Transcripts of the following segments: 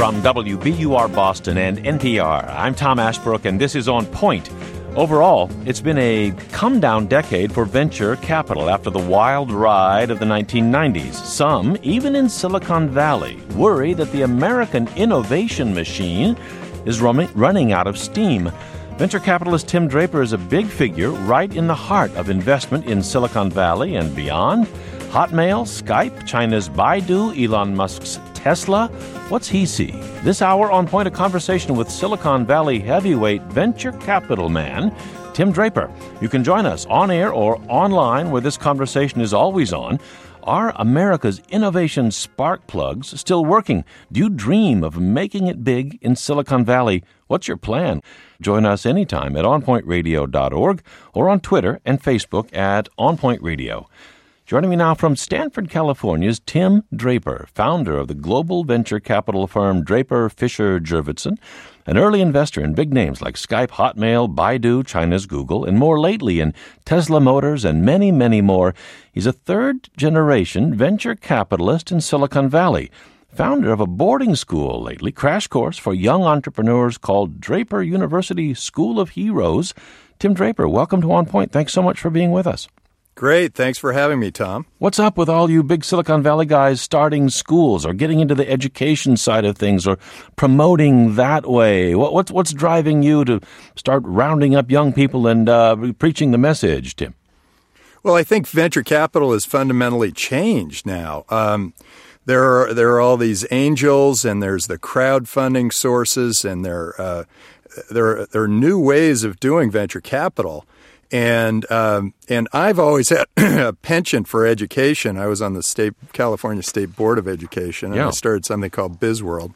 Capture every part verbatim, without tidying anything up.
From W B U R Boston and N P R, I'm Tom Ashbrook, and this is On Point. Overall, it's been a come-down decade for venture capital after the wild ride of the nineteen nineties. Some, even in Silicon Valley, worry that the American innovation machine is running, running out of steam. Venture capitalist Tim Draper is a big figure right in the heart of investment in Silicon Valley and beyond. Hotmail, Skype, China's Baidu, Elon Musk's Tesla. What's he see? This hour on Point, a conversation with Silicon Valley heavyweight venture capital man, Tim Draper. You can join us on air or online where this conversation is always on. Are America's innovation spark plugs still working? Do you dream of making it big in Silicon Valley? What's your plan? Join us anytime at on point radio dot org or on Twitter and Facebook at On Point Radio. Joining me now from Stanford, California is Tim Draper, founder of the global venture capital firm Draper Fisher Jurvetson, an early investor in big names like Skype, Hotmail, Baidu, China's Google, and more lately in Tesla Motors and many, many more. He's a third-generation venture capitalist in Silicon Valley, founder of a boarding school lately, crash course for young entrepreneurs called Draper University School of Heroes. Tim Draper, welcome to On Point. Thanks so much for being with us. Great. Thanks for having me, Tom. What's up with all you big Silicon Valley guys starting schools or getting into the education side of things or promoting that way? What, what's, what's driving you to start rounding up young people and uh, preaching the message, Tim? Well, I think venture capital has fundamentally changed now. Um, there are there are all these angels, and there's the crowdfunding sources, and there uh, there there are new ways of doing venture capital. And um, and I've always had a penchant for education. I was on the state California State Board of Education, and yeah. I started something called BizWorld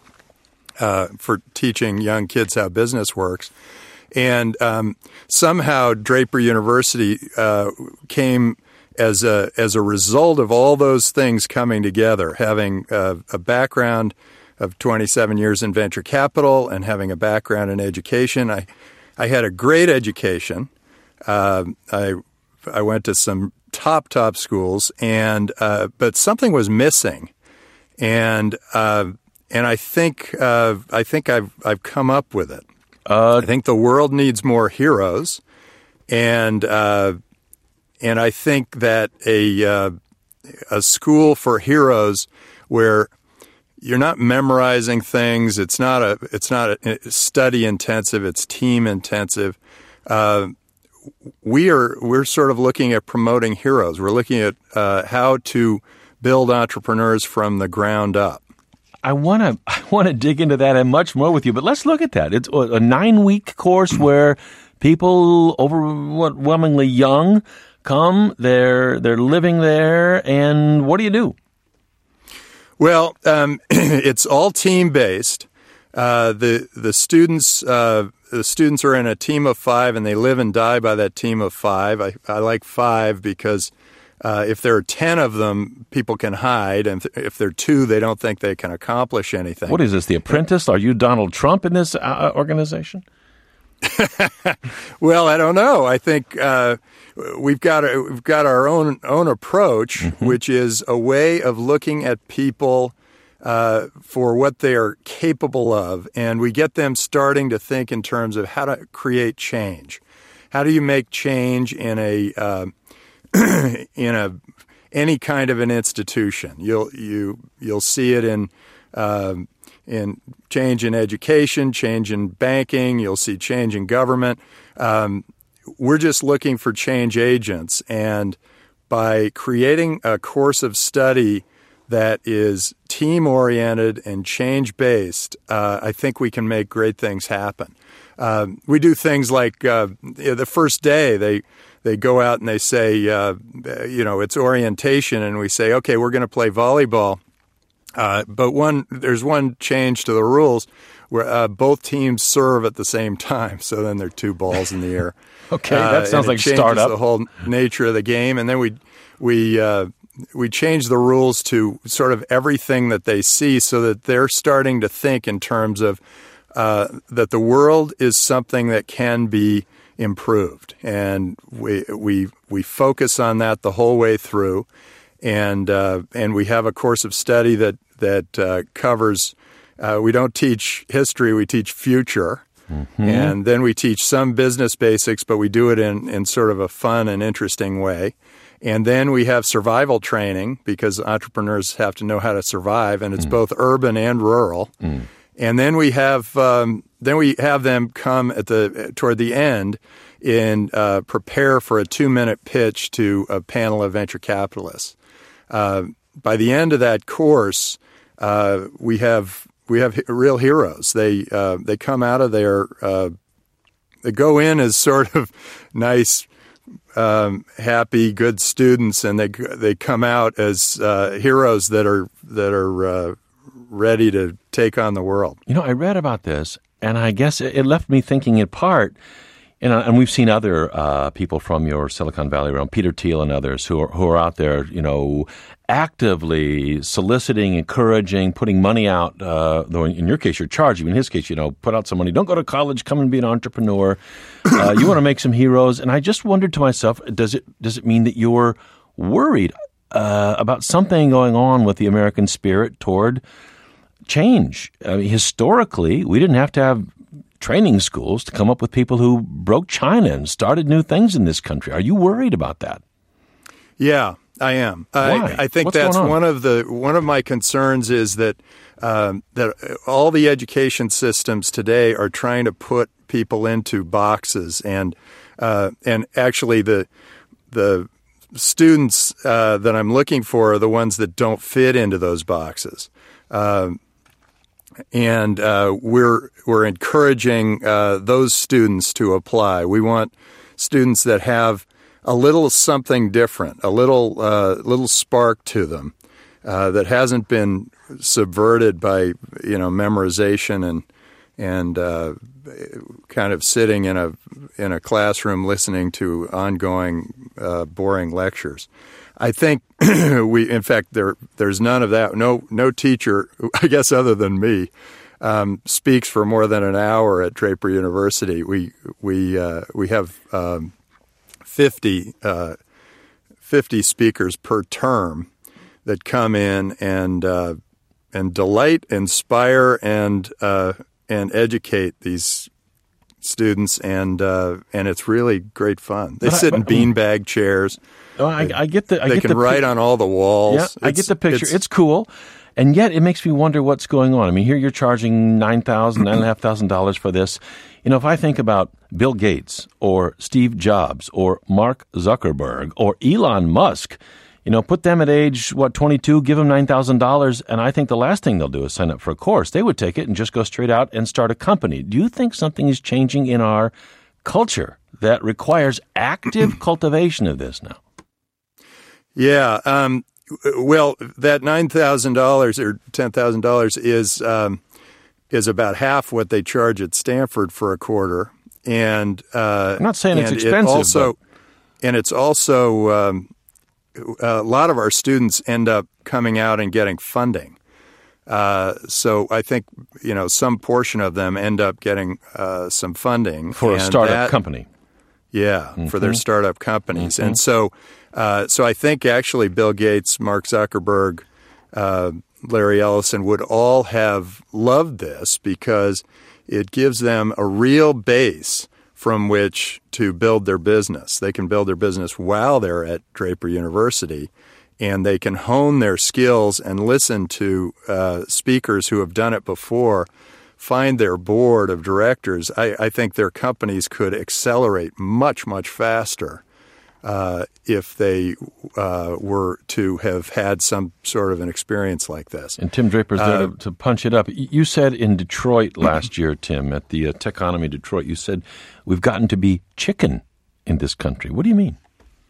uh, for teaching young kids how business works. And um, somehow Draper University uh, came as a as a result of all those things coming together, having uh, a background of twenty-seven years in venture capital and having a background in education. I I had a great education. Uh, I I went to some top top schools, and uh, but something was missing, and uh, and I think uh, I think I've I've come up with it. Uh, I think the world needs more heroes, and uh, and I think that a uh, a school for heroes where you're not memorizing things, it's not a it's not a study intensive, it's team intensive. Uh, We are we're sort of looking at promoting heroes. We're looking at uh, how to build entrepreneurs from the ground up. I want to I want to dig into that and much more with you, but let's look at that. It's a nine-week course where people, overwhelmingly young, come. They're they're living there, and what do you do? Well, um, it's all team-based. Uh, the the students. Uh, The students are in a team of five, and they live and die by that team of five. I, I like five because uh, if there are ten of them, people can hide. And if there are two, they don't think they can accomplish anything. What is this, The Apprentice? Are you Donald Trump in this uh, organization? Well, I don't know. I think uh, we've got a, we've got our own own approach, mm-hmm. which is a way of looking at people Uh, for what they are capable of, and we get them starting to think in terms of how to create change. How do you make change in a uh, in a any kind of an institution? You'll you you'll see it in uh, in change in education, change in banking. You'll see change in government. Um, we're just looking for change agents, and by creating a course of study that is team-oriented and change-based, uh, I think we can make great things happen. Uh, we do things like uh, the first day they they go out and they say, uh, you know, it's orientation, and we say, okay, we're going to play volleyball. Uh, but one there's one change to the rules where uh, both teams serve at the same time, so then there are two balls in the air. Okay, that uh, sounds like startup. startup. The whole nature of the game, and then we we. Uh, We change the rules to sort of everything that they see so that they're starting to think in terms of uh, that the world is something that can be improved. And we we we focus on that the whole way through. And uh, and we have a course of study that, that uh, covers uh, we don't teach history, we teach future. Mm-hmm. And then we teach some business basics, but we do it in, in sort of a fun and interesting way. And then we have survival training because entrepreneurs have to know how to survive, and it's mm. both urban and rural. Mm. And then we have um, then we have them come at the toward the end and uh, prepare for a two-minute pitch to a panel of venture capitalists. Uh, by the end of that course, uh, we have we have real heroes. They uh, they come out of there. Uh, they go in as sort of nice, um, happy, good students, and they they come out as uh, heroes that are that are uh, ready to take on the world. You know, I read about this, and I guess it left me thinking in part. And, and we've seen other uh, people from your Silicon Valley realm, Peter Thiel and others, who are, who are out there, you know, actively soliciting, encouraging, putting money out. Uh, though in your case, you're charging. In his case, you know, put out some money. Don't go to college. Come and be an entrepreneur. Uh, you want to make some heroes. And I just wondered to myself, does it does it mean that you're worried uh, about something going on with the American spirit toward change? I mean, historically, we didn't have to have training schools to come up with people who broke China and started new things in this country. Are you worried about that? Yeah, I am. Why? I, I think What's that's going on? one of the one of my concerns is that um, that all the education systems today are trying to put people into boxes, and uh, and actually the the students uh, that I'm looking for are the ones that don't fit into those boxes. Um, And uh, we're we're encouraging uh, those students to apply. We want students that have a little something different, a little uh, little spark to them uh, that hasn't been subverted by you know memorization and and uh, kind of sitting in a in a classroom listening to ongoing uh, boring lectures. I think we, in fact, there there's none of that. No, no teacher, I guess, other than me, um, speaks for more than an hour at Draper University. We we uh, we have um, fifty, uh, fifty speakers per term that come in and uh, and delight, inspire, and uh, and educate these students, and uh, and it's really great fun. They But I- sit in but- beanbag chairs. Oh, I, I get the. I They get can the write pic- on all the walls. Yeah, I get It's- the picture. It's, It's, cool, and yet it makes me wonder what's going on. I mean, here you're charging nine thousand, nine and a half thousand dollars for this. You know, if I think about Bill Gates or Steve Jobs or Mark Zuckerberg or Elon Musk, you know, put them at age what twenty-two, give them nine thousand dollars, and I think the last thing they'll do is sign up for a course. They would take it and just go straight out and start a company. Do you think something is changing in our culture that requires active cultivation of this now? yeah. Um, well, that nine thousand dollars or ten thousand dollars is um, is about half what they charge at Stanford for a quarter. And uh, I'm not saying it's and it expensive, also, but- and it's also um, a lot of our students end up coming out and getting funding. Uh, so I think you know some portion of them end up getting uh, some funding For a and startup that- company. Yeah, Mm-hmm. for their startup companies. And so uh, so I think actually Bill Gates, Mark Zuckerberg, uh, Larry Ellison would all have loved this because it gives them a real base from which to build their business. They can build their business while they're at Draper University, and they can hone their skills and listen to uh, speakers who have done it before, find their board of directors. I, I think their companies could accelerate much, much faster uh, if they uh, were to have had some sort of an experience like this. And Tim Draper's there Uh, to, to punch it up. Y- You said in Detroit last year, Tim, at the uh, Techonomy Detroit, you said we've gotten to be chicken in this country. What do you mean?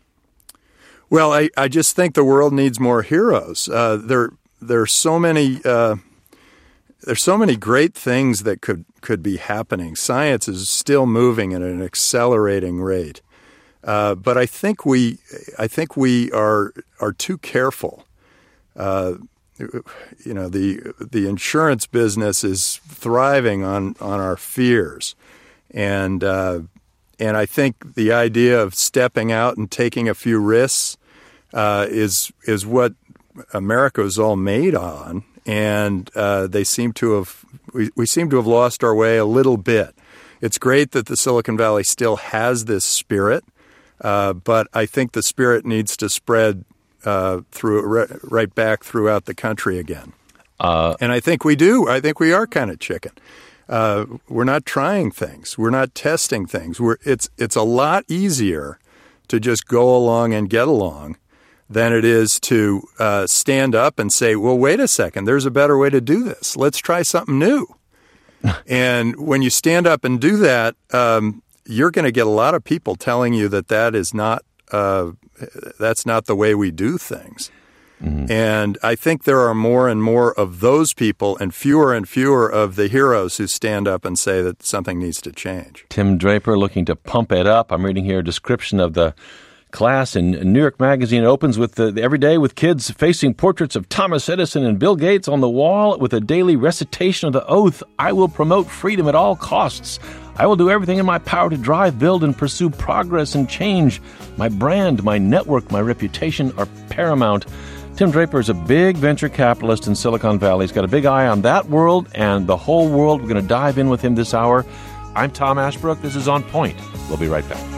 Well, I, I just think the world needs more heroes. Uh, there there are so many uh, there's so many great things that could could be happening. Science is still moving at an accelerating rate, uh, but I think we I think we are are too careful. Uh, you know, the the insurance business is thriving on on our fears, and uh, and I think the idea of stepping out and taking a few risks uh, is is what America is all made on. and uh, they seem to have we, we seem to have lost our way a little bit. It's great that the Silicon Valley still has this spirit, uh, but I think the spirit needs to spread uh, through right back throughout the country again. Uh, and I think we do. I think we are kind of chicken. Uh, we're not trying things. We're not testing things. We're, it's it's a lot easier to just go along and get along than it is to uh, stand up and say, well, wait a second, there's a better way to do this. Let's try something new. And when you stand up and do that, um, you're going to get a lot of people telling you that that is not uh, that's not the way we do things. Mm-hmm. And I think there are more and more of those people and fewer and fewer of the heroes who stand up and say that something needs to change. Tim Draper looking to pump it up. I'm reading here a description of the class in New York Magazine. It opens with the, every day with kids facing portraits of Thomas Edison and Bill Gates on the wall with a daily recitation of the oath, I will promote freedom at all costs. I will do everything in my power to drive, build, and pursue progress and change. My brand, my network, my reputation are paramount. Tim Draper is a big venture capitalist in Silicon Valley. He's got a big eye on that world and the whole world. We're going to dive in with him this hour. I'm Tom Ashbrook. This is On Point. We'll be right back.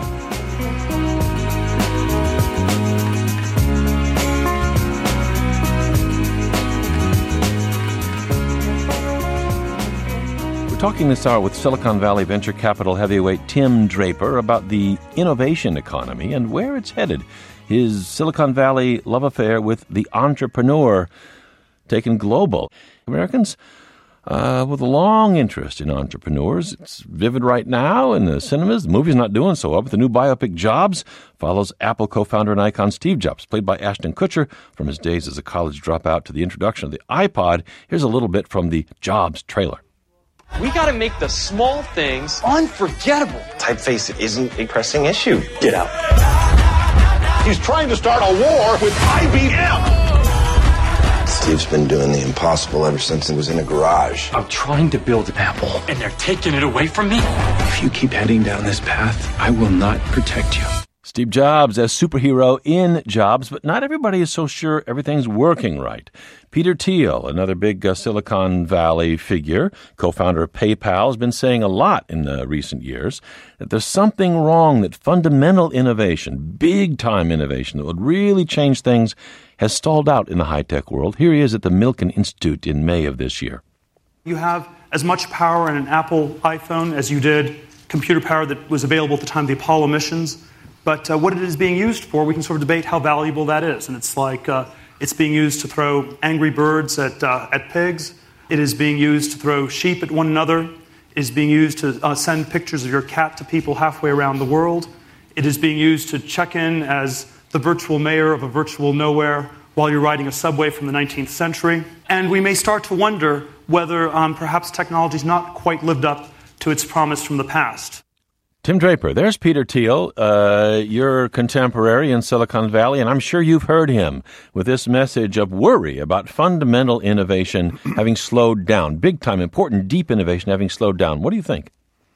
We're talking this hour with Silicon Valley venture capital heavyweight Tim Draper about the innovation economy and where it's headed. His Silicon Valley love affair with the entrepreneur taken global. Americans uh, with a long interest in entrepreneurs. It's vivid right now in the cinemas. The movie's not doing so well, but the new biopic Jobs follows Apple co-founder and icon Steve Jobs, played by Ashton Kutcher, from his days as a college dropout to the introduction of the iPod. Here's a little bit from the Jobs trailer. We gotta make the small things unforgettable. Typeface isn't a pressing issue. Get out. He's trying to start a war with I B M. Steve's been doing the impossible ever since he was in a garage. I'm trying to build an Apple, and they're taking it away from me. If you keep heading down this path, I will not protect you. Steve Jobs as superhero in Jobs, but not everybody is so sure everything's working right. Peter Thiel, another big uh, Silicon Valley figure, co-founder of PayPal, has been saying a lot in uh, recent years that there's something wrong, that fundamental innovation, big-time innovation that would really change things, has stalled out in the high-tech world. Here he is at the Milken Institute in May of this year. You have as much power in an Apple iPhone as you did computer power that was available at the time of the Apollo missions. But uh, what it is being used for, we can sort of debate how valuable that is. And it's like uh, it's being used to throw angry birds at uh, at pigs. It is being used to throw sheep at one another. It is being used to uh, send pictures of your cat to people halfway around the world. It is being used to check in as the virtual mayor of a virtual nowhere while you're riding a subway from the nineteenth century. And we may start to wonder whether um, perhaps technology's not quite lived up to its promise from the past. Tim Draper, there's Peter Thiel, uh, your contemporary in Silicon Valley, and I'm sure you've heard him with this message of worry about fundamental innovation having slowed down, big-time, important, deep innovation having slowed down. What do you think?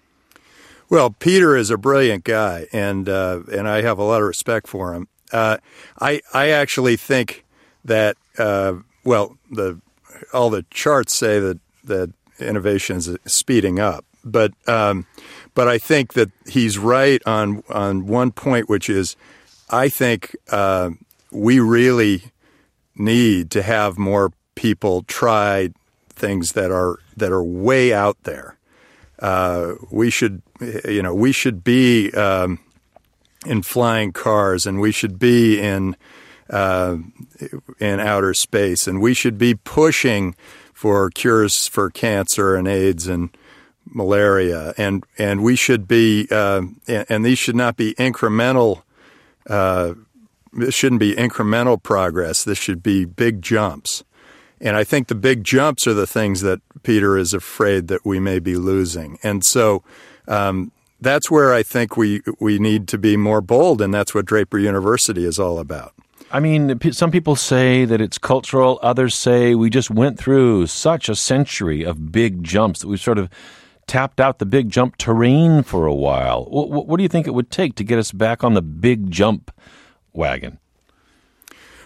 Well, Peter is a brilliant guy, and uh, and I have a lot of respect for him. Uh, I I actually think that uh, well, the all the charts say that that innovation is speeding up, but. Um, But I think that he's right on on one point, which is I think uh, we really need to have more people try things that are that are way out there. Uh, we should, you know, we should be um, in flying cars, and we should be in uh, in outer space, and we should be pushing for cures for cancer and AIDS and malaria, and and we should be, uh, and, and these should not be incremental. Uh, this shouldn't be incremental progress. This should be big jumps. And I think the big jumps are the things that Peter is afraid that we may be losing. And so um, that's where I think we we need to be more bold, and that's what Draper University is all about. I mean, some people say that it's cultural. Others say we just went through such a century of big jumps that we've sort of tapped out the big jump terrain for a while. What, what do you think it would take to get us back on the big jump wagon?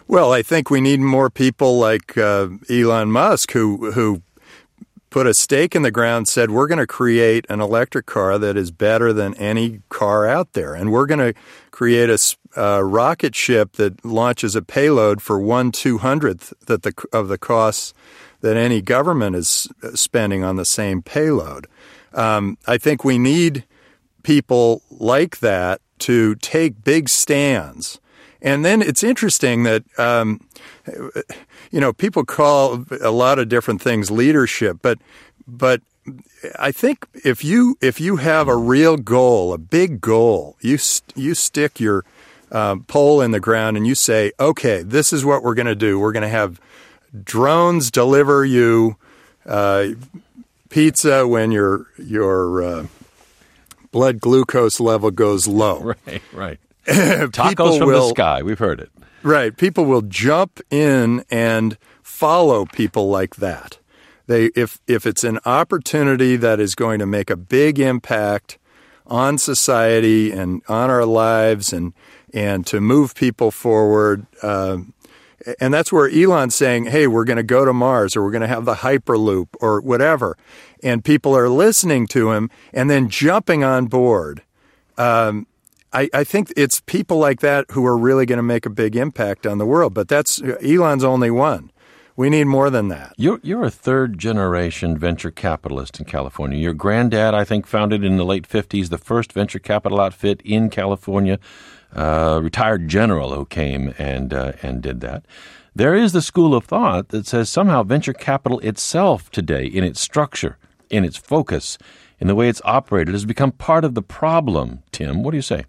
Well, I think we need more people like uh, Elon Musk who who put a stake in the ground, said we're going to create an electric car that is better than any car out there, and we're going to create a uh, rocket ship that launches a payload for one two hundredth that the of the costs that any government is spending on the same payload. Um, I think we need people like that to take big stands. And then it's interesting that, um, you know, people call a lot of different things leadership, but but I think if you if you have a real goal, a big goal, you you stick your uh, pole in the ground and you say, okay, this is what we're going to do. We're going to have drones deliver you uh, pizza when your your uh, blood glucose level goes low. Right, right. Tacos from will, the sky. We've heard it. Right. People will jump in and follow people like that. They, if if it's an opportunity that is going to make a big impact on society and on our lives and and to move people forward, uh, and that's where Elon's saying, hey, we're going to go to Mars or we're going to have the Hyperloop or whatever. And people are listening to him and then jumping on board. Um I, I think it's people like that who are really going to make a big impact on the world. But that's Elon's only one. We need more than that. You're, you're a third-generation venture capitalist in California. Your granddad, I think, founded in the late fifties the first venture capital outfit in California, uh, retired general who came and uh, and did that. There is the school of thought that says somehow venture capital itself today, in its structure, in its focus, in the way it's operated, has become part of the problem. Tim, what do you say?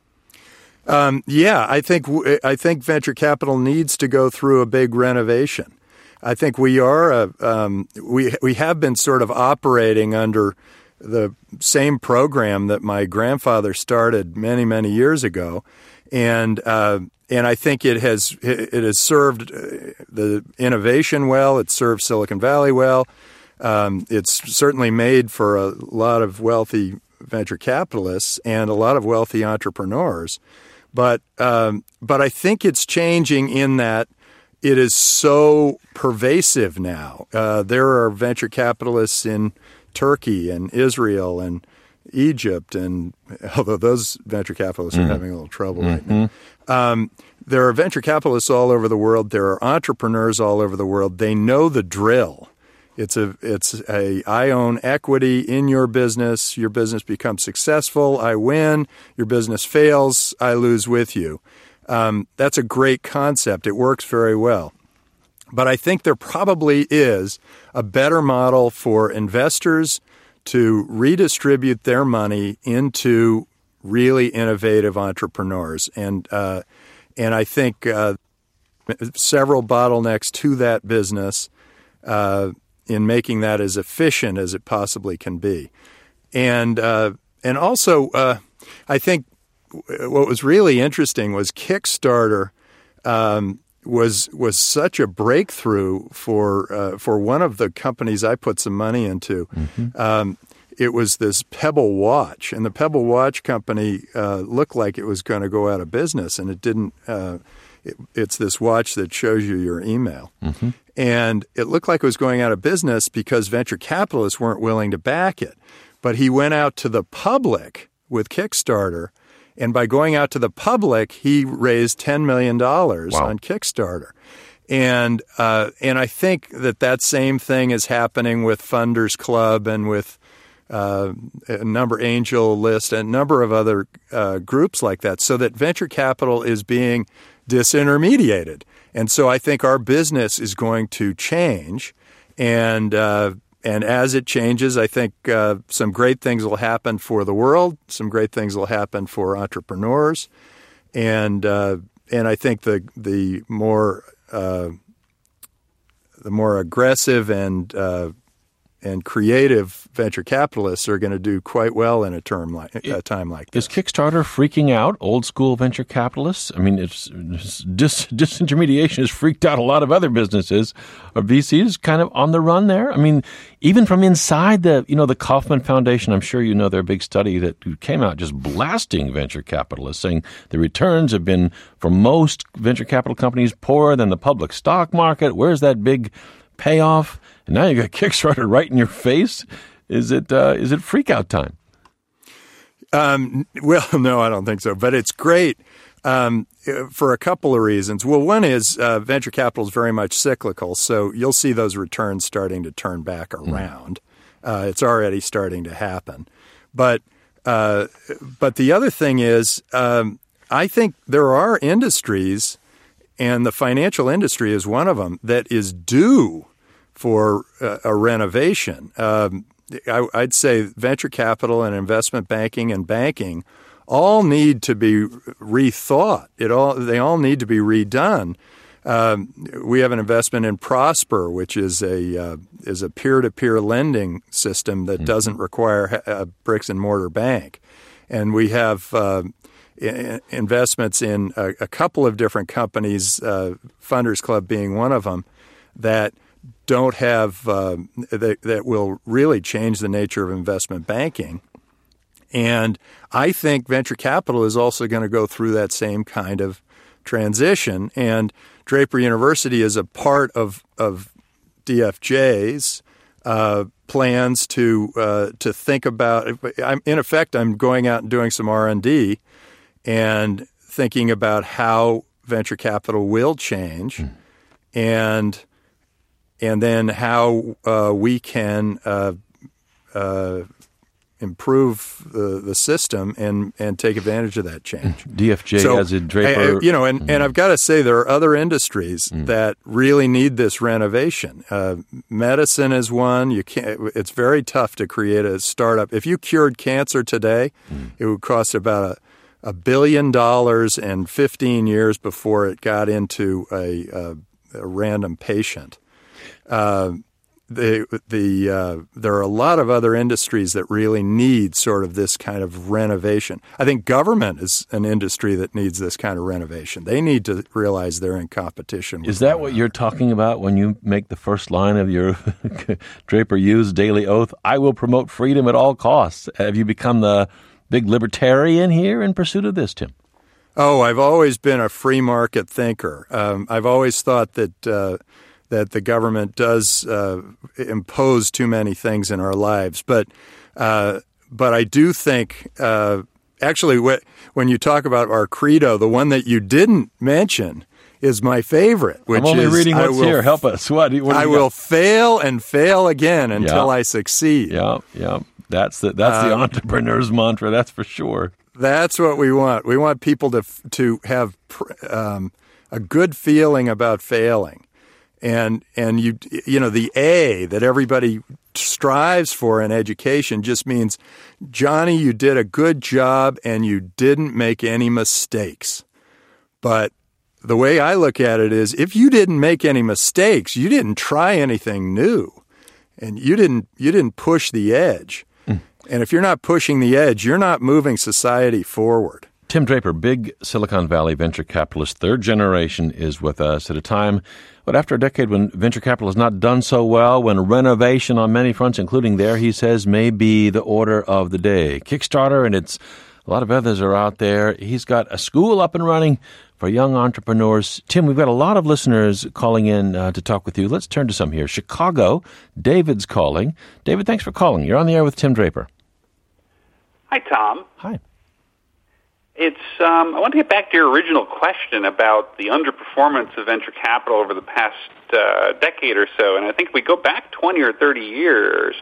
Um, yeah, I think I think venture capital needs to go through a big renovation. I think we are a, um, we we have been sort of operating under the same program that my grandfather started many many years ago, and uh, and I think it has it has served the innovation well. It's served Silicon Valley well. Um, it's certainly made for a lot of wealthy venture capitalists and a lot of wealthy entrepreneurs. But um, but I think it's changing in that it is so pervasive now. Uh, there are venture capitalists in Turkey and Israel and Egypt, and although those venture capitalists mm. are having a little trouble mm-hmm. right now. Um, there are venture capitalists all over the world. There are entrepreneurs all over the world. They know the drill. It's a it's a I own equity in your business. Your business becomes successful. I win. Your business fails. I lose with you. Um, that's a great concept. It works very well. But I think there probably is a better model for investors to redistribute their money into really innovative entrepreneurs. And uh, and I think uh, several bottlenecks to that business uh in making that as efficient as it possibly can be. And uh, and also, uh, I think what was really interesting was Kickstarter um, was was such a breakthrough for uh, for one of the companies I put some money into. Mm-hmm. Um, it was this Pebble watch, and the Pebble watch company uh, looked like it was going to go out of business, and it didn't. Uh, it, it's this watch that shows you your email. Mm-hmm. And it looked like it was going out of business because venture capitalists weren't willing to back it. But he went out to the public with Kickstarter, and by going out to the public, he raised ten million dollars wow. on Kickstarter. And uh, and I think that that same thing is happening with Funders Club and with uh, a number Angel List and a number of other uh, groups like that, so that venture capital is being disintermediated. And so I think our business is going to change, and uh, and as it changes, I think uh, some great things will happen for the world. Some great things will happen for entrepreneurs, and uh, and I think the the more uh, the more aggressive and uh, and creative venture capitalists are going to do quite well in a term like a time like this. Is Kickstarter freaking out old school venture capitalists? I mean, it's, it's dis, disintermediation has freaked out a lot of other businesses. Are V Cs kind of on the run there? I mean, even from inside the you know the Kauffman Foundation, I'm sure you know their big study that came out just blasting venture capitalists, saying the returns have been for most venture capital companies poorer than the public stock market. Where's that big payoff? And now you got Kickstarter right in your face. Is it uh, is it freak out time? Um, well, no, I don't think so. But it's great um, for a couple of reasons. Well, one is uh, venture capital is very much cyclical, so you'll see those returns starting to turn back around. Mm. Uh, it's already starting to happen. But uh, but the other thing is, um, I think there are industries, and the financial industry is one of them, that is due for uh, a renovation. Um, I, I'd say venture capital and investment banking and banking all need to be rethought. It all they all need to be redone. Um, we have an investment in Prosper, which is a uh, is a peer-to-peer lending system that mm-hmm. doesn't require a bricks and mortar bank, and we have uh, I- investments in a, a couple of different companies, uh, Funders Club being one of them, that don't have uh, that, that will really change the nature of investment banking. And I think venture capital is also going to go through that same kind of transition. And Draper University is a part of of D F J's uh, plans to uh, to think about. I'm, in effect, I'm going out and doing some R and D and thinking about how venture capital will change, mm. and and then how uh, we can uh, uh, improve the, the system and, and take advantage of that change. D F J so, as a Draper. I, you know, and, mm. and I've got to say there are other industries mm. that really need this renovation. Uh, medicine is one. You can't. It's very tough to create a startup. If you cured cancer today, mm. it would cost about a, a billion dollars and fifteen years before it got into a, a, a random patient. Uh, the the uh, there are a lot of other industries that really need sort of this kind of renovation. I think government is an industry that needs this kind of renovation. They need to realize they're in competition. Is that what you're talking about when you make the first line of your Draper U's daily oath? I will promote freedom at all costs. Have you become the big libertarian here in pursuit of this, Tim? Oh, I've always been a free market thinker. Um, I've always thought that. Uh, that the government does uh, impose too many things in our lives. But uh, but I do think, uh, actually, wh- when you talk about our credo, the one that you didn't mention is my favorite, which I'm only is, reading what's will, here. Help us. What? what I will fail and fail again until yeah. I succeed. Yeah, yeah. That's the, that's um, the entrepreneur's mantra, that's for sure. That's what we want. We want people to, to have um, a good feeling about failing. And and you you know the A that everybody strives for in education just means, Johnny, you did a good job and you didn't make any mistakes. But the way I look at it is, if you didn't make any mistakes, you didn't try anything new, and you didn't you didn't push the edge. Mm. And if you're not pushing the edge, you're not moving society forward. Tim Draper, big Silicon Valley venture capitalist, third generation, is with us at a time, but after a decade when venture capital has not done so well, when renovation on many fronts, including there, he says, may be the order of the day. Kickstarter and it's a lot of others are out there. He's got a school up and running for young entrepreneurs. Tim, we've got a lot of listeners calling in uh, to talk with you. Let's turn to some here. Chicago, David's calling. David, thanks for calling. You're on the air with Tim Draper. Hi, Tom. Hi. It's. Um, I want to get back to your original question about the underperformance of venture capital over the past uh, decade or so. And I think if we go back twenty or thirty years,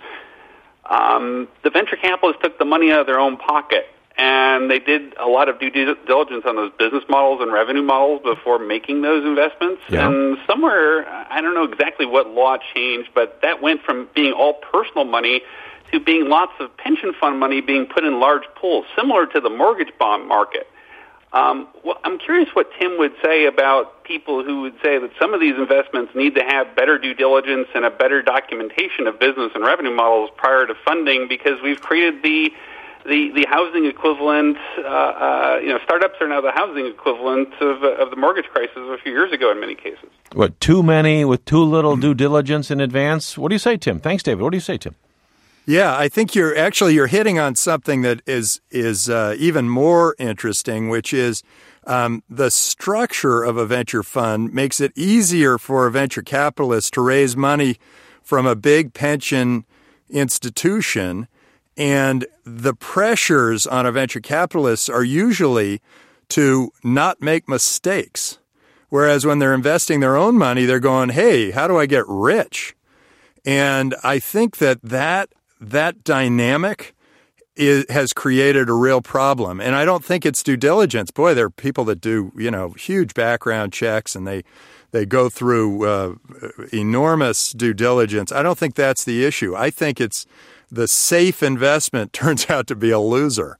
um, the venture capitalists took the money out of their own pocket, and they did a lot of due diligence on those business models and revenue models before making those investments. Yeah. And somewhere, I don't know exactly what law changed, but that went from being all personal money to being lots of pension fund money being put in large pools, similar to the mortgage bond market. Um, well, I'm curious what Tim would say about people who would say that some of these investments need to have better due diligence and a better documentation of business and revenue models prior to funding, because we've created the the, the housing equivalent. Uh, uh, you know, startups are now the housing equivalent of, uh, of the mortgage crisis of a few years ago in many cases. What, too many with too little due diligence in advance? What do you say, Tim? Thanks, David. What do you say, Tim? Yeah, I think you're actually you're hitting on something that is is uh, even more interesting, which is um, the structure of a venture fund makes it easier for a venture capitalist to raise money from a big pension institution, and the pressures on a venture capitalist are usually to not make mistakes. Whereas when they're investing their own money, they're going, "Hey, how do I get rich?" And I think that that That dynamic is, has created a real problem. And I don't think it's due diligence. Boy, there are people that do, you know, huge background checks and they they go through uh, enormous due diligence. I don't think that's the issue. I think it's the safe investment turns out to be a loser.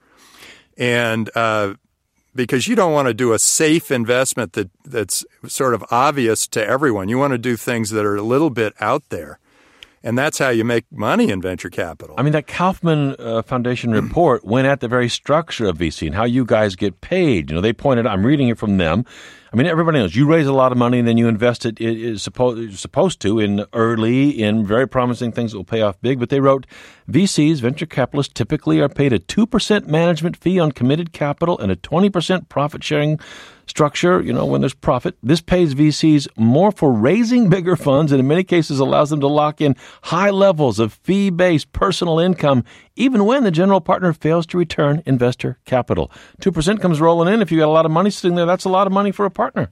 And uh, because you don't want to do a safe investment that that's sort of obvious to everyone. You want to do things that are a little bit out there. And that's how you make money in venture capital. I mean, that Kaufman uh, Foundation report went at the very structure of V C and how you guys get paid. You know, they pointed out, I'm reading it from them. I mean, everybody knows you raise a lot of money and then you invest it, it is supposed, supposed to in early, in very promising things that will pay off big. But they wrote, V Cs, venture capitalists, typically are paid a two percent management fee on committed capital and a twenty percent profit sharing structure, you know, when there's profit. This pays V Cs more for raising bigger funds and in many cases allows them to lock in high levels of fee-based personal income even when the general partner fails to return investor capital. two percent comes rolling in. If you got a lot of money sitting there, that's a lot of money for a partner,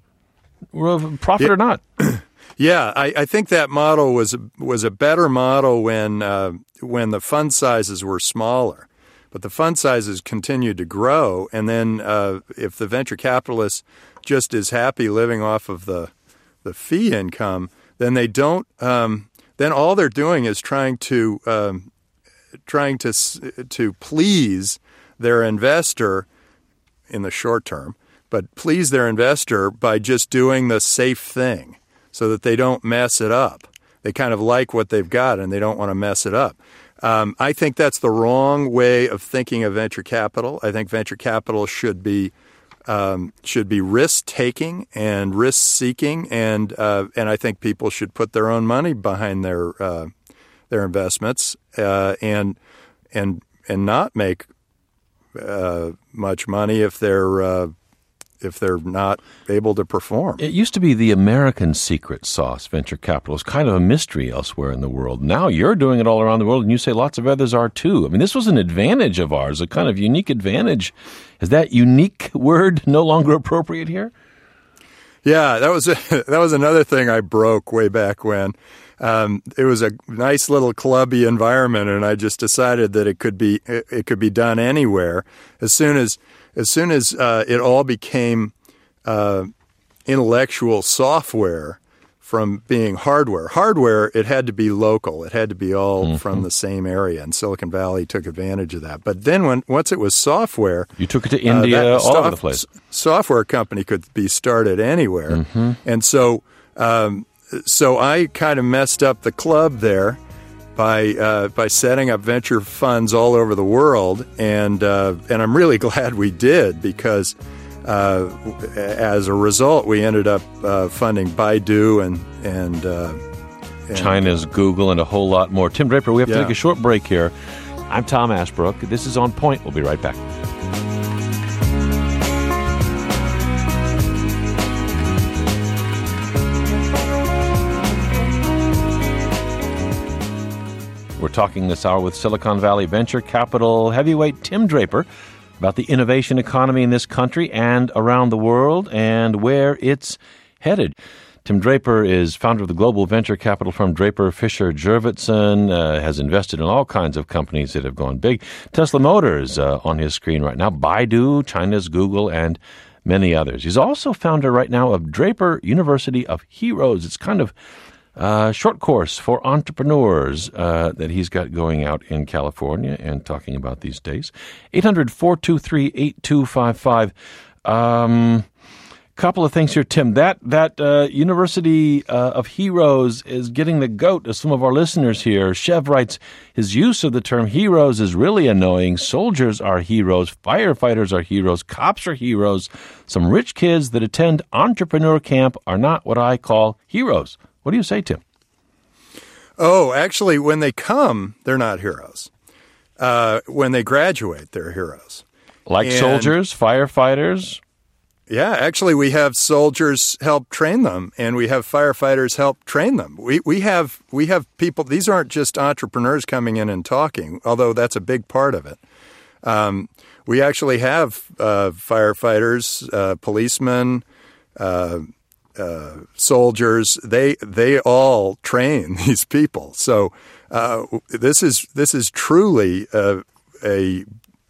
profit yeah. or not. Yeah, I, I think that model was was a better model when uh, when the fund sizes were smaller. But the fund sizes continued to grow, and then uh, if the venture capitalist just is happy living off of the the fee income, then they don't. Um, then all they're doing is trying to um, trying to to please their investor in the short term, but please their investor by just doing the safe thing, so that they don't mess it up. They kind of like what they've got, and they don't want to mess it up. Um, I think that's the wrong way of thinking of venture capital. I think venture capital should be um, should be risk taking and risk seeking, and uh, and I think people should put their own money behind their uh, their investments uh, and and and not make uh, much money if they're uh, if they're not able to perform. It used to be the American secret sauce, venture capital. It's kind of a mystery elsewhere in the world. Now you're doing it all around the world, and you say lots of others are too. I mean, this was an advantage of ours, a kind of unique advantage. Is that unique word no longer appropriate here? Yeah, that was a, that was another thing I broke way back when. Um, it was a nice little clubby environment, and I just decided that it could be it, it could be done anywhere. As soon as as soon as uh, it all became uh, intellectual software from being hardware. Hardware, it had to be local. It had to be all mm-hmm. from the same area, and Silicon Valley took advantage of that. But then when once it was software, you took it to India, uh, all soft, over the place. Software company could be started anywhere, mm-hmm. and so. Um, So I kind of messed up the club there by uh, by setting up venture funds all over the world, and uh, and I'm really glad we did because uh, as a result we ended up uh, funding Baidu and and, uh, and China's Google and a whole lot more. Tim Draper, we have to yeah. take a short break here. I'm Tom Ashbrook. This is On Point. We'll be right back. We're talking this hour with Silicon Valley venture capital heavyweight Tim Draper about the innovation economy in this country and around the world and where it's headed. Tim Draper is founder of the global venture capital firm Draper Fisher Jurvetson, uh, has invested in all kinds of companies that have gone big. Tesla Motors uh, on his screen right now, Baidu, China's Google, and many others. He's also founder right now of Draper University of Heroes. It's kind of Uh, short course for entrepreneurs uh, that he's got going out in California and talking about these days. eight hundred, four two three, eight two five five. Um, couple of things here, Tim. That that uh, University uh, of Heroes is getting the goat of some of our listeners here. Chev writes, his use of the term heroes is really annoying. Soldiers are heroes. Firefighters are heroes. Cops are heroes. Some rich kids that attend entrepreneur camp are not what I call heroes. What do you say, Tim? Oh, actually, when they come, they're not heroes. Uh, when they graduate, they're heroes. Like and, soldiers, firefighters? Yeah, actually, we have soldiers help train them, and we have firefighters help train them. We we have we have people. These aren't just entrepreneurs coming in and talking, although that's a big part of it. Um, we actually have uh, firefighters, uh, policemen, uh, uh, soldiers. They they all train these people. So uh, this is this is truly a, a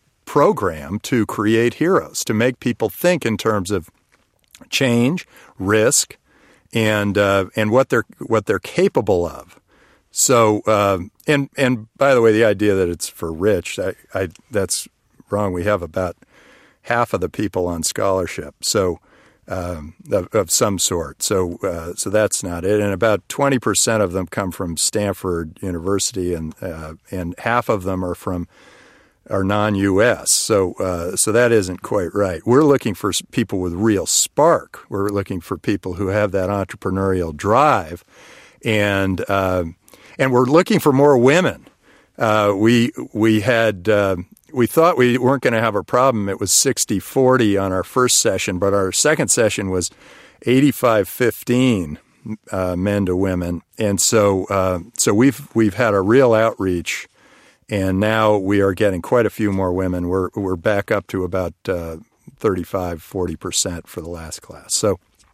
program to create heroes, to make people think in terms of change, risk, and uh, and what they're what they're capable of. So, uh, and and by the way, the idea that it's for rich, I, I that's wrong. We have about half of the people on scholarship, so um, of, of some sort. So uh, so that's not it. And about twenty percent of them come from Stanford University, and uh, and half of them are from are non-U S, so uh, so that isn't quite right. We're looking for people with real spark. We're looking for people who have that entrepreneurial drive, and uh, and we're looking for more women. Uh, we we had uh, we thought we weren't going to have a problem. It was sixty forty on our first session, but our second session was eighty-five fifteen uh, men to women, and so uh, so we've we've had a real outreach. And now we are getting quite a few more women. We're we're back up to about uh, thirty-five, forty percent for the last class. So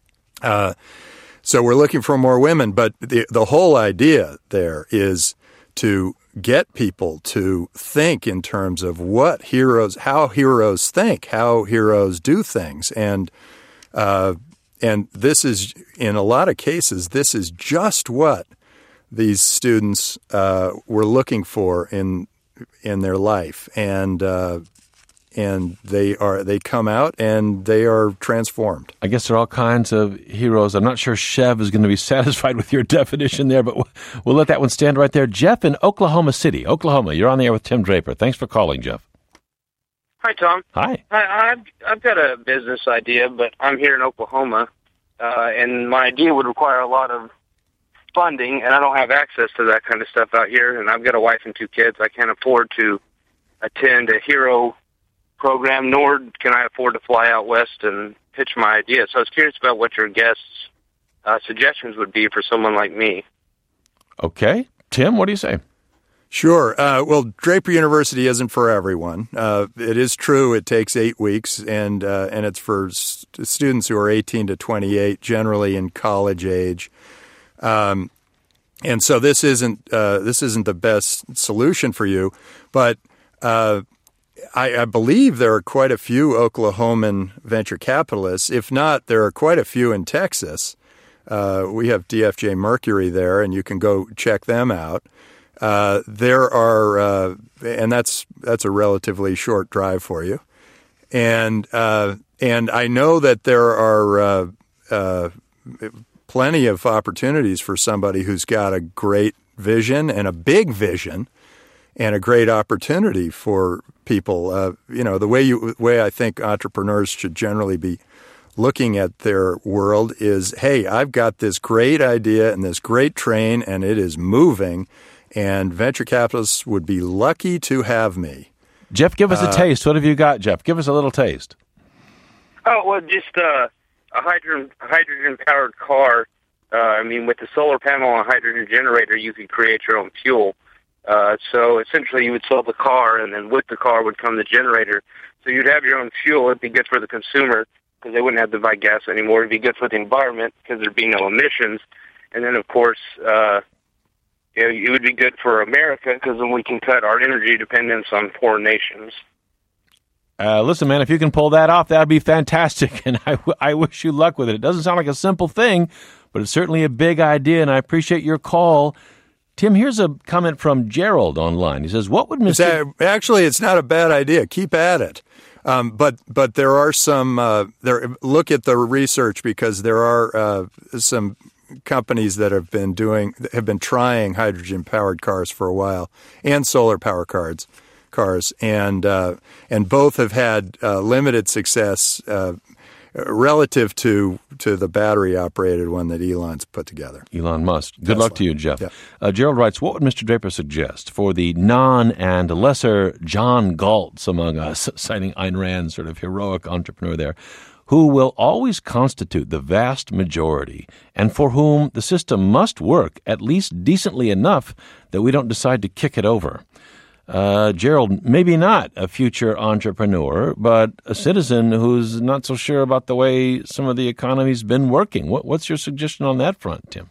uh, so we're looking for more women. But the, the whole idea there is to get people to think in terms of what heroes, how heroes think, how heroes do things. And uh, and this is, in a lot of cases, this is just what these students uh, were looking for in in their life, and uh, and they are they come out and they are transformed. I guess there are all kinds of heroes. I'm not sure Chev is going to be satisfied with your definition there, but we'll let that one stand right there. Jeff in Oklahoma City, Oklahoma. You're on the air with Tim Draper. Thanks for calling, Jeff. Hi, Tom. Hi. I, I've I've got a business idea, but I'm here in Oklahoma, uh, and my idea would require a lot of funding, and I don't have access to that kind of stuff out here, and I've got a wife and two kids. I can't afford to attend a hero program, nor can I afford to fly out west and pitch my idea. So I was curious about what your guests' uh, suggestions would be for someone like me. Okay. Tim, what do you say? Sure. Uh, well, Draper University isn't for everyone. Uh, it is true it takes eight weeks, and uh, and it's for st- students who are eighteen to twenty-eight, generally in college age. Um, and so this isn't uh, this isn't the best solution for you, but uh, I, I believe there are quite a few Oklahoman venture capitalists. If not, there are quite a few in Texas. Uh, we have D F J Mercury there, and you can go check them out. Uh, there are, uh, and that's that's a relatively short drive for you. And uh, and I know that there are uh, uh, plenty of opportunities for somebody who's got a great vision and a big vision and a great opportunity for people. Uh, you know, the way you way I think entrepreneurs should generally be looking at their world is, hey, I've got this great idea and this great train, and it is moving, and venture capitalists would be lucky to have me. Jeff, give us a uh, taste. What have you got, Jeff? Give us a little taste. Oh, well, just uh, a hydrogen hydrogen powered car. Uh, I mean, with the solar panel and a hydrogen generator, you could create your own fuel. Uh, so essentially, you would sell the car, and then with the car would come the generator. So you'd have your own fuel. It'd be good for the consumer because they wouldn't have to buy gas anymore. It'd be good for the environment because there'd be no emissions. And then, of course, uh, you know, it would be good for America because then we can cut our energy dependence on foreign nations. Uh, listen, man, if you can pull that off, that would be fantastic, and I, w- I wish you luck with it. It doesn't sound like a simple thing, but it's certainly a big idea, and I appreciate your call. Tim, here's a comment from Gerald online. He says, what would Mister That, actually, it's not a bad idea. Keep at it. Um, but but there are some uh, there. Look at the research, because there are uh, some companies that have been doing have been trying hydrogen powered cars for a while, and solar power cars, cars, and uh, and both have had uh, limited success uh, relative to to the battery operated one that Elon's put together. Elon Musk. Good Tesla. luck to you, Jeff. Yeah. Uh, Gerald writes, what would Mister Draper suggest for the non and lesser John Galtz among us, citing Ayn Rand's sort of heroic entrepreneur there, who will always constitute the vast majority and for whom the system must work at least decently enough that we don't decide to kick it over? Uh, Gerald, maybe not a future entrepreneur, but a citizen who's not so sure about the way some of the economy's been working. What, what's your suggestion on that front, Tim?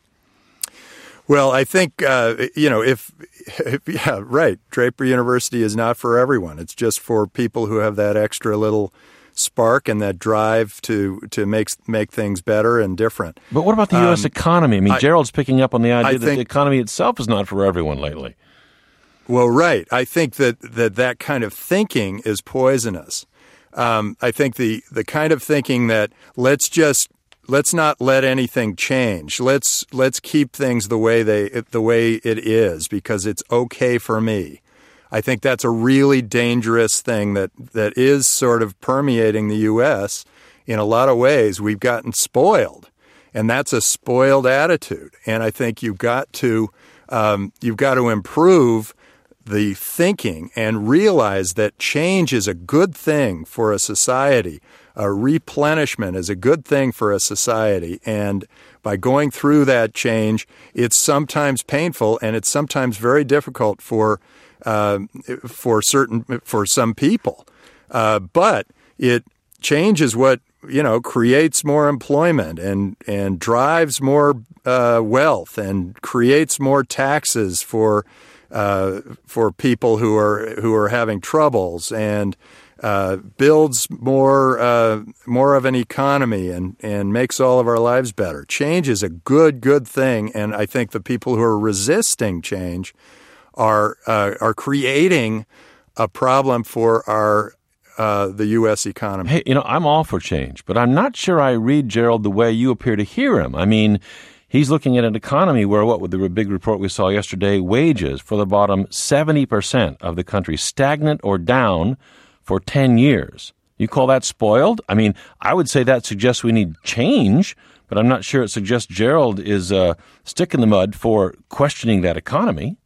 Well, I think, uh, you know, if, if, yeah, right, Draper University is not for everyone. It's just for people who have that extra little spark and that drive to to make make things better and different. But what about the U S Um, economy? I mean, I, Gerald's picking up on the idea I that think, the economy itself is not for everyone lately. Well, right. I think that that, that kind of thinking is poisonous. Um, I think the, the kind of thinking that let's just let's not let anything change. Let's let's keep things the way they the way it is because it's okay for me. I think that's a really dangerous thing that, that is sort of permeating the U S in a lot of ways. We've gotten spoiled, and that's a spoiled attitude. And I think you've got to um, you've got to improve the thinking and realize that change is a good thing for a society. A replenishment is a good thing for a society. And by going through that change, it's sometimes painful and it's sometimes very difficult for uh, for certain for some people. Uh, but it change is what, you know, creates more employment and and drives more uh, wealth and creates more taxes for Uh, for people who are who are having troubles, and uh, builds more uh, more of an economy and, and makes all of our lives better. Change is a good good thing, and I think the people who are resisting change are uh, are creating a problem for our uh, the U S economy. Hey, you know, I'm all for change, but I'm not sure I read Gerald the way you appear to hear him. I mean, he's looking at an economy where, what with the big report we saw yesterday, wages for the bottom seventy percent of the country stagnant or down for ten years. You call that spoiled? I mean, I would say that suggests we need change, but I'm not sure it suggests Gerald is a stick in the mud for questioning that economy.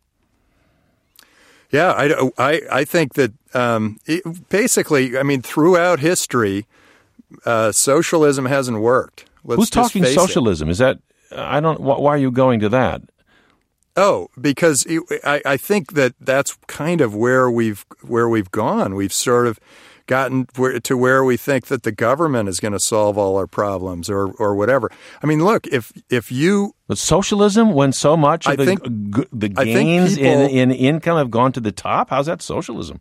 Yeah, I, I, I think that um, it, basically, I mean, throughout history, uh, socialism hasn't worked. Let's Who's just talking face socialism? It. Is that... I don't. Why are you going to that? Oh, because I, I think that that's kind of where we've where we've gone. We've sort of gotten to where we think that the government is going to solve all our problems, or or whatever. I mean, look, if if you but socialism, when so much of I the think, the I gains think people, in in income have gone to the top, how's that socialism?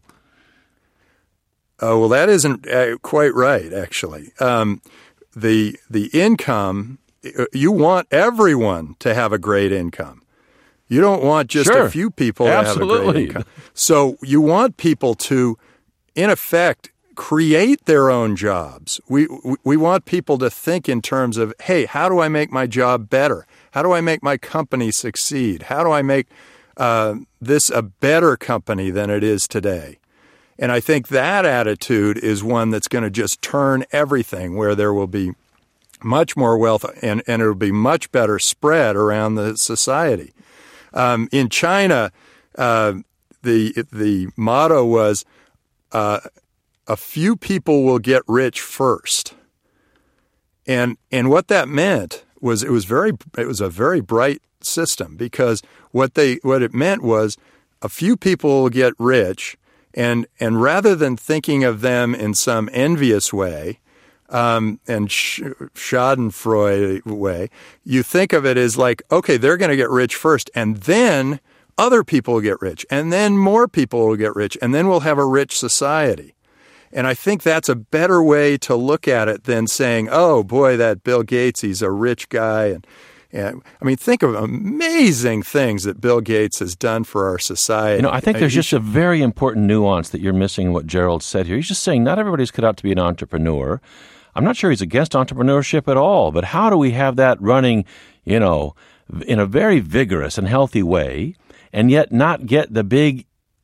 Oh well, that isn't uh, quite right, actually. Um, the the income. You want everyone to have a great income. You don't want just sure. a few people Absolutely. to have a great income. So you want people to, in effect, create their own jobs. We we want people to think in terms of, hey, how do I make my job better? How do I make my company succeed? How do I make uh, this a better company than it is today? And I think that attitude is one that's going to just turn everything, where there will be much more wealth, and, and it'll be much better spread around the society. Um, in China, uh, the the motto was, uh, "A few people will get rich first," and and what that meant was it was very it was a very bright system, because what they what it meant was a few people will get rich, and and rather than thinking of them in some envious way. Um, and Schadenfreude way, you think of it as like, okay, they're going to get rich first, and then other people will get rich, and then more people will get rich, and then we'll have a rich society. And I think that's a better way to look at it than saying, oh, boy, that Bill Gates, he's a rich guy, and And I mean, think of amazing things that Bill Gates has done for our society. You know, I think there's just a very important nuance that you're missing in what Gerald said here. He's just saying not everybody's cut out to be an entrepreneur. I'm not sure he's against entrepreneurship at all, but how do we have that running, you know, in a very vigorous and healthy way, and yet not get the big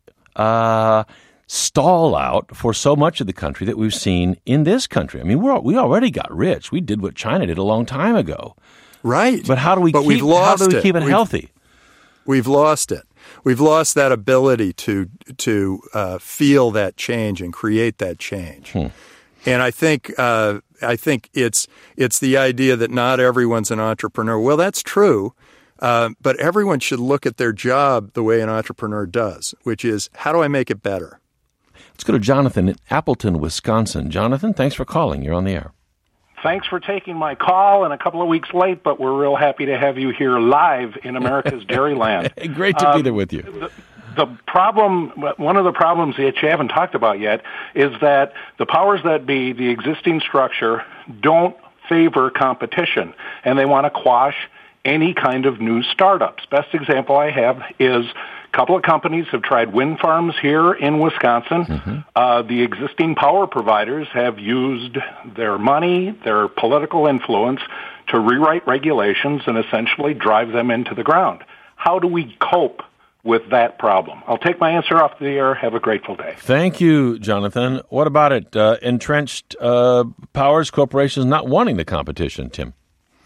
uh, stall out for so much of the country that we've seen in this country? I mean, we're, we already got rich. We did what China did a long time ago. Right. But how do we but keep, we've lost how do we it. keep it we've, healthy? We've lost it. We've lost that ability to to uh, feel that change and create that change. Hmm. And I think uh, I think it's it's the idea that not everyone's an entrepreneur. Well, that's true, uh, but everyone should look at their job the way an entrepreneur does, which is, how do I make it better? Let's go to Jonathan in Appleton, Wisconsin. Jonathan, thanks for calling. You're on the air. Thanks for taking my call, and a couple of weeks late, but we're real happy to have you here live in America's Dairyland. Great to uh, be there with you. The, the problem, one of the problems that you haven't talked about yet, is that the powers that be, the existing structure, don't favor competition, and they want to quash any kind of new startups. Best example I have is a couple of companies have tried wind farms here in Wisconsin. Mm-hmm. Uh, the existing power providers have used their money, their political influence, to rewrite regulations and essentially drive them into the ground. How do we cope with that problem? I'll take my answer off the air. Have a grateful day. Thank you, Jonathan. What about it? Uh, entrenched uh, powers, corporations not wanting the competition, Tim?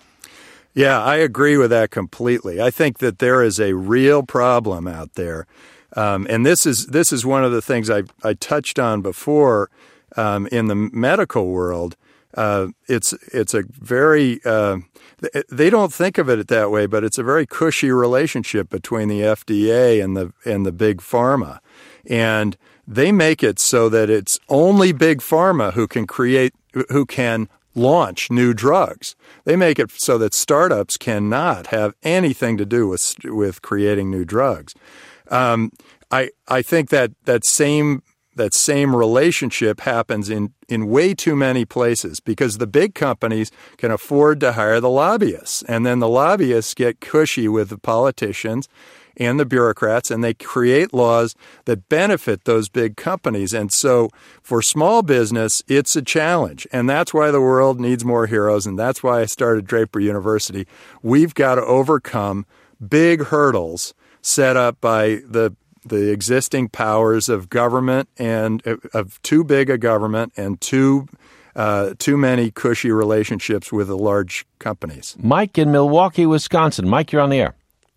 Yeah, I agree with that completely. I think that there is a real problem out there. Um, and this is this is one of the things I, I touched on before um, in the medical world. Uh, it's it's a very uh, – they don't think of it that way, but it's a very cushy relationship between the F D A and the and the big pharma. And they make it so that it's only big pharma who can create – who can – launch new drugs. They make it so that startups cannot have anything to do with with creating new drugs. Um, I I think that that same that same relationship happens in, in way too many places because the big companies can afford to hire the lobbyists, and then the lobbyists get cushy with the politicians and the bureaucrats, and they create laws that benefit those big companies. And so for small business, it's a challenge. And that's why the world needs more heroes, and that's why I started Draper University. We've got to overcome big hurdles set up by the the existing powers of government and of too big a government and too uh, too many cushy relationships with the large companies. Mike in Milwaukee, Wisconsin. Mike, you're on the air.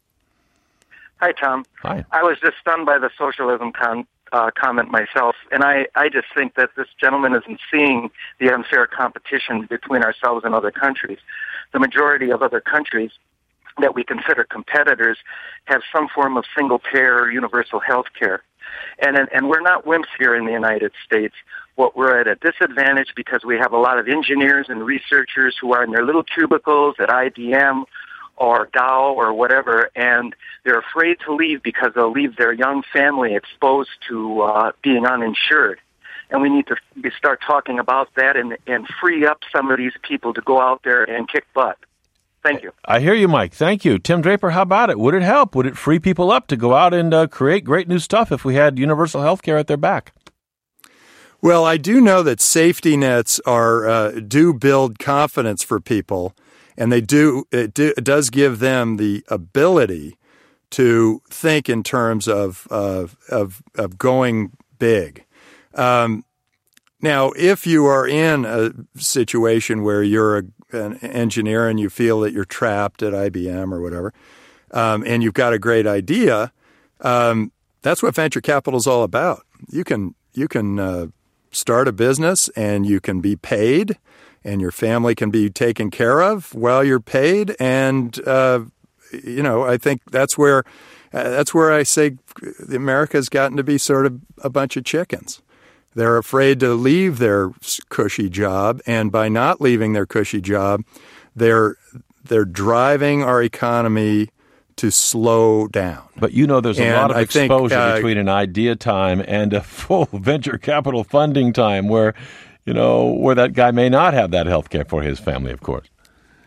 Hi, Tom. Hi. I was just stunned by the socialism con- uh, comment myself, and I, I just think that this gentleman isn't seeing the unfair competition between ourselves and other countries. The majority of other countries that we consider competitors have some form of single-payer universal health care. And, and we're not wimps here in the United States. What we're at a disadvantage because we have a lot of engineers and researchers who are in their little cubicles at I B M or Dow or whatever, and they're afraid to leave because they'll leave their young family exposed to uh, being uninsured. And we need to start talking about that and, and free up some of these people to go out there and kick butt. Thank you. I hear you, Mike. Thank you. Tim Draper, how about it? Would it help? Would it free people up to go out and uh, create great new stuff if we had universal health care at their back? Well, I do know that safety nets are uh, do build confidence for people. And they do it, do it does give them the ability to think in terms of uh, of of going big. Um, now, if you are in a situation where you're a, an engineer and you feel that you're trapped at I B M or whatever, um, and you've got a great idea, um, that's what venture capital is all about. You can you can uh, start a business and you can be paid. And your family can be taken care of while you're paid, and uh, you know I think that's where uh, that's where I say America's gotten to be sort of a bunch of chickens. They're afraid to leave their cushy job, and by not leaving their cushy job, they're they're driving our economy to slow down. But you know, there's a and lot of I exposure think, uh, between an idea time and a full venture capital funding time, where. You know, where that guy may not have that health care for his family, of course.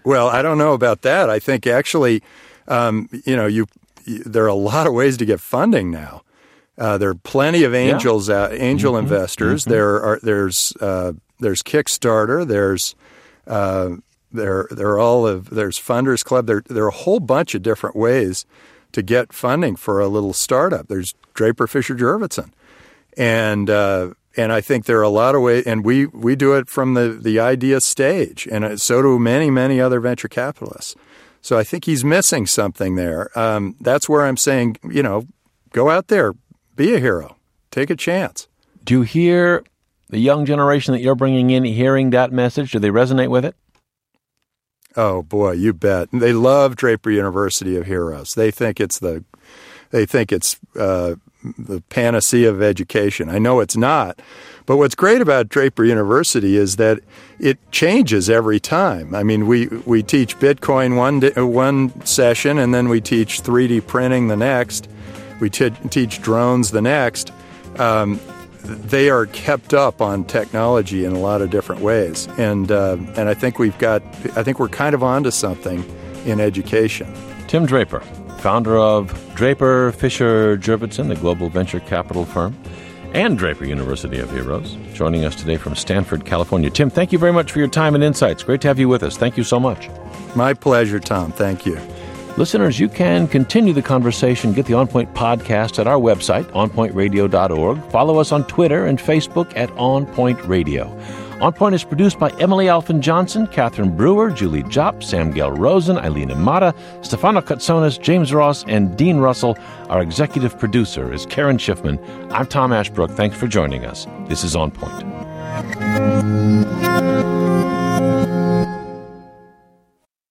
Well, I don't know about that. I think actually, um, you know, you, you there are a lot of ways to get funding now. Uh, there are plenty of angels, yeah. uh, angel mm-hmm. investors. Mm-hmm. There are there's uh, there's Kickstarter. There's uh, there there are all of there's Funders Club. There there are a whole bunch of different ways to get funding for a little startup. There's Draper Fisher Jurvetson, and uh, and I think there are a lot of ways. And we we do it from the the idea stage, and so do many many other venture capitalists. So I think he's missing something there. Um, that's where I'm saying, you know, go out there, be a hero, take a chance. Do you hear the young generation that you're bringing in hearing that message? Do they resonate with it? Oh boy, you bet. They love Draper University of Heroes. They think it's the, they think it's uh, the panacea of education. I know it's not, but what's great about Draper University is that it changes every time. I mean, we we teach Bitcoin one day, one session, and then we teach three D printing the next. We t- teach drones the next. Um, they are kept up on technology in a lot of different ways, and uh, and I think we've got. I think we're kind of onto something in education. Tim Draper, founder of Draper Fisher Jurvetson, the global venture capital firm, and Draper University of Heroes, joining us today from Stanford, California. Tim, thank you very much for your time and insights. Great to have you with us. Thank you so much. My pleasure, Tom. Thank you. Listeners, you can continue the conversation. Get the On Point podcast at our website, on point radio dot org. Follow us on Twitter and Facebook at On Point Radio. On Point is produced by Emily Alfin Johnson, Catherine Brewer, Julie Jopp, Sam Gell Rosen, Eileen Amata, Stefano Katsonis, James Ross, and Dean Russell. Our executive producer is Karen Schiffman. I'm Tom Ashbrook. Thanks for joining us. This is On Point.